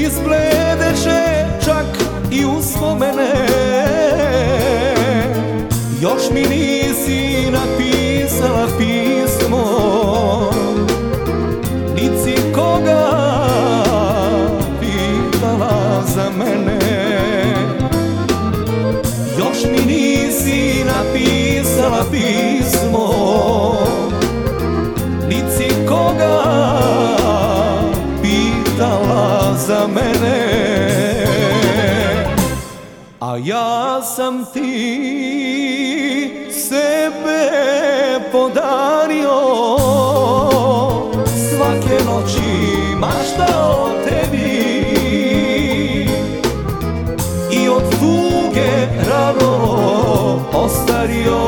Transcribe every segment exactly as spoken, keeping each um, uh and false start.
izbledeše čak i uspomene. Još mi nisi napisala pismo, nit si koga pitala za mene. Još mi nisi napisala pismo, nit si koga pitala za mene. A ja sam ti sebe podario, svake noći maštao o tebi i od tuge rano ostario.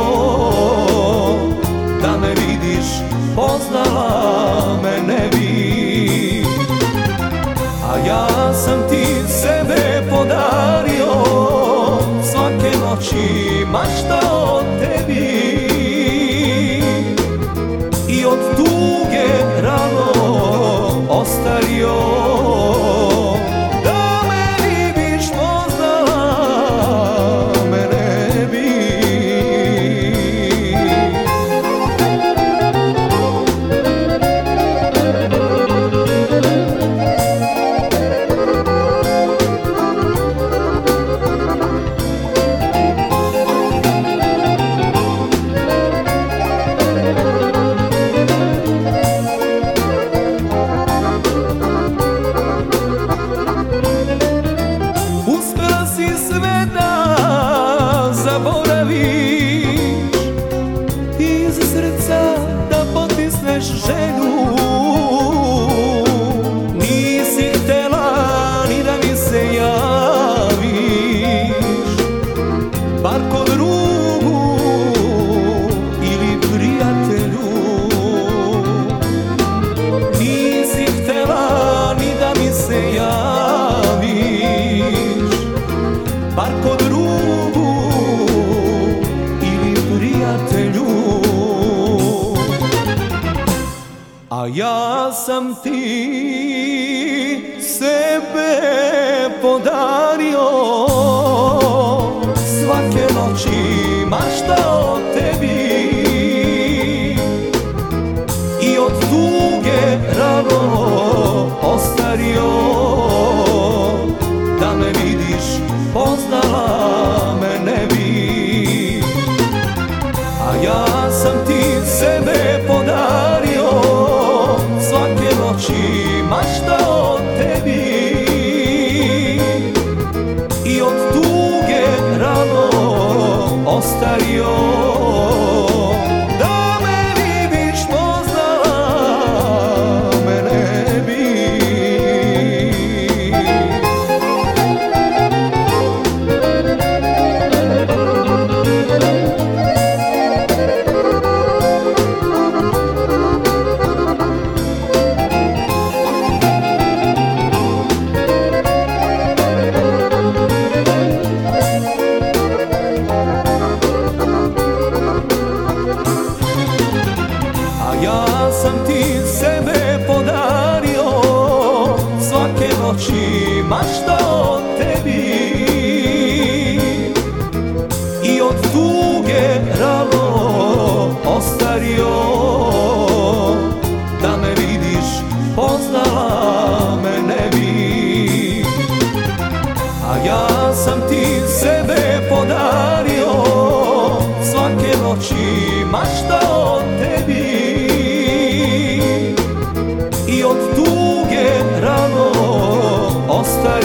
Da me vidiš poznala me ne bi, a ja sam ti sebe podario, svake noći maštao o tebi i od tuge rano ostario. Da me vidiš poznala me ne bi. Sve da zaboraviš, iz srca da potisneš želju. Nisi htjela ni da mi se javiš, bar ko drugu ili prijatelju. Nisi htjela ni da mi se javiš, bar ko drugu ili prijatelju. A ja sam ti sebe podario, svake noći maštao o tebi i od tuge rano ostario. Da me vidiš poznala me ne bi, a ja sam ti sebe podario, svake noći maštao o tebi i od tuge rano ostario. Da me vidiš poznala me ne bi. Ja sam ti sebe podario, svake noći maštao o tebi i od tuge rano ostario. Da me vidiš poznala me ne bi, a ja sam ti sebe podario, svake noći maštao o tebi i od tuge rano ostario.